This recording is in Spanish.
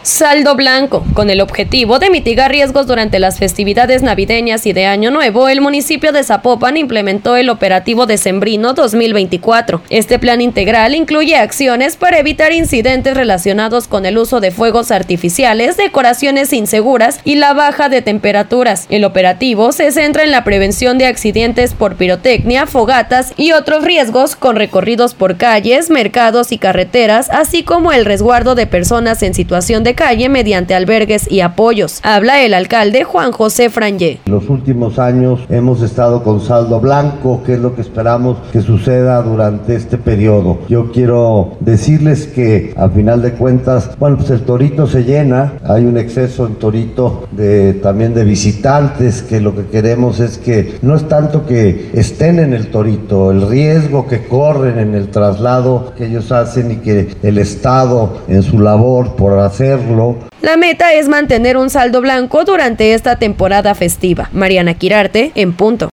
Saldo blanco. Con el objetivo de mitigar riesgos durante las festividades navideñas y de Año Nuevo, el municipio de Zapopan implementó el operativo Decembrino 2024. Este plan integral incluye acciones para evitar incidentes relacionados con el uso de fuegos artificiales, decoraciones inseguras y la baja de temperaturas. El operativo se centra en la prevención de accidentes por pirotecnia, fogatas y otros riesgos, con recorridos por calles, mercados y carreteras, así como el resguardo de personas en situación de calle mediante albergues y apoyos. Habla el alcalde Juan José Frangé. En los últimos años hemos estado con saldo blanco, que es lo que esperamos que suceda durante este periodo. Yo quiero decirles que a final de cuentas, pues el Torito se llena, hay un exceso en Torito también de visitantes, que lo que queremos es que no es tanto que estén en el Torito, el riesgo que corren en el traslado que ellos hacen y que el Estado en su labor por hacerlo. La meta es mantener un saldo blanco durante esta temporada festiva. Mariana Quirarte, en punto.